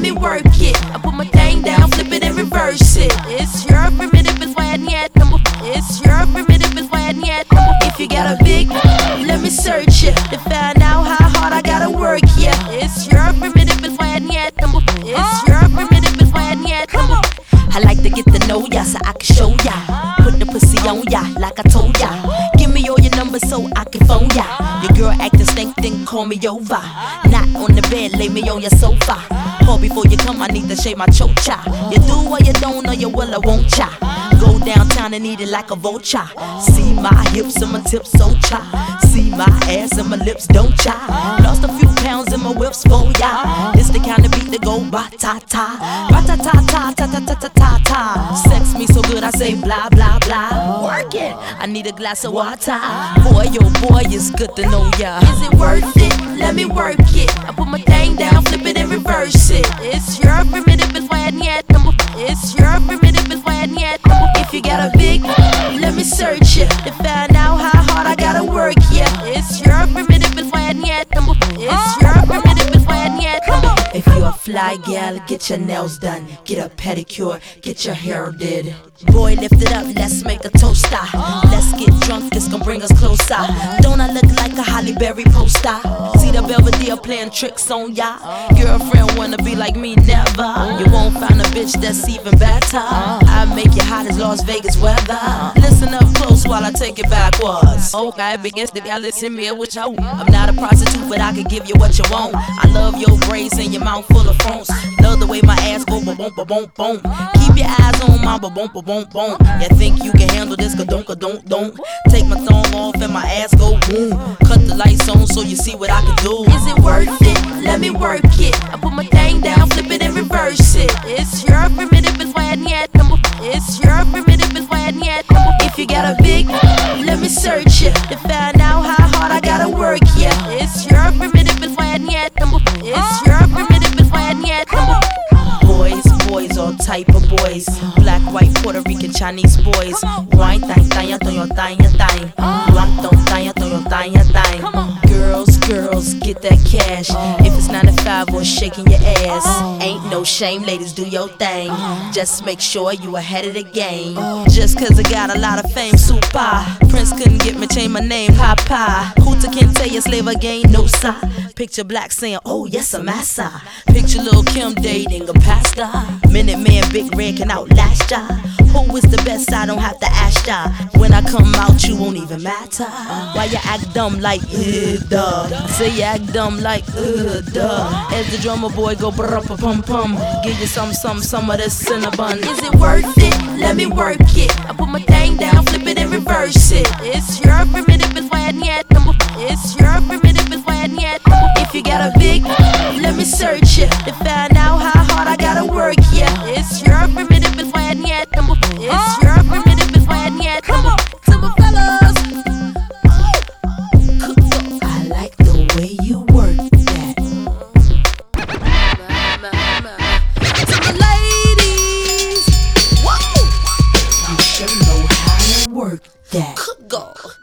let me work it. I put my thing down, flip it and reverse it. It's your primitive, it's why I need number. It's your primitive, it's why I need number. If you got a big, let me search it to find out how hard I gotta work. Yeah, it's your primitive, it's why I need number. It's your primitive, it's why I need number. I like to get to know ya so I can show ya. Put the pussy on ya like I told ya. Give me all your numbers so I can phone ya. Your girl acting stink, then call me over. Not on the bed, lay me on your sofa. Call before you come, I need to shave my chocha. You do or you don't, or you will or won't cha. Go downtown and eat it like a vulture. See my hips and my tips so cha. See my ass and my lips don't cha. Lost a few pounds in my whips for ya. It's the kind of beat that go ba-ta-ta. Ba-ta-ta-ta, ta-ta-ta-ta-ta-ta. Sex me so good I say blah blah blah. Work it, I need a glass of water. Boy, oh boy, it's good to know ya. Is it worth it? Let me work it. I put my thing down, flip it and reverse it. It's your primitive, it's why I need number. It's your primitive, it's why I need number. If you got a big, let me search it to find out how hard I gotta work. Yeah, it's your primitive, it's why I need number. It's your primitive, it's why I need number. If you're a fly gal, get your nails done, get a pedicure, get your hair did. Boy, lift it up, let's make a toaster. Let's get drunk, this gon' bring us closer. Don't I look like a Halle Berry poster? See the Belvedere playing tricks on ya. Girlfriend wanna be like me, never. You won't find a bitch that's even better. I make you hot as Las Vegas weather. Listen up close while I take it backwards. Okay, begins to listen me with you. I'm not a prostitute, but I can give you what you want. I love your braids and your mouth full of phones. Love the way my ass go boom boom boom boom. Keep your eyes on my boom boom boom boom. You think you can handle this? Don't. Take my thumb off and my ass go boom. Cut the lights on so you see what I can do. Is it worth it? Let me work it. I put my thing down, flip it and reverse it. It's your primitive, it's why I need number. It's your primitive, it's why I need number. If you got a big, let me search it to find out how hard I gotta work. Yeah, it's your primitive, it's why I need number. It's your primitive, it's why I need number. Boys, all type of boys. Black, white, Puerto Rican, Chinese boys. Wine, tanya, toyo, tanya. Blanc, tanya, toyo, tanya. Girls, get that cash. If it's 9 to 5 or shaking your ass, ain't no shame, ladies, do your thing. Just make sure you ahead of the game. Just cause I got a lot of fame, super. Prince couldn't get me, change my name, Papa. Hooter can't tell you slave again, no sir. Picture Black saying, oh yes, I'm massa. Picture Lil' Kim dating a pastor. Minute Man, Big Red can outlast ya. Who is the best? I don't have to ask ya. When I come out, you won't even matter. Why you act dumb like, duh? Say you act dumb like, duh. As the drummer boy go brr-pum-pum. Give you some of this cinnabon. Is it worth it? Let me work it. I put my thing down, flip it and reverse it. It's your primitive, it's why I need number. It's your primitive, it's why I need number. If you got a big, let me search it to find out how hard I gotta work. Yeah, it's your primitive, it's why I need number. It's your primitive, it's why I need number. To my fellas, I like the way you work that. To my ladies, whoa, you sure know how to work that.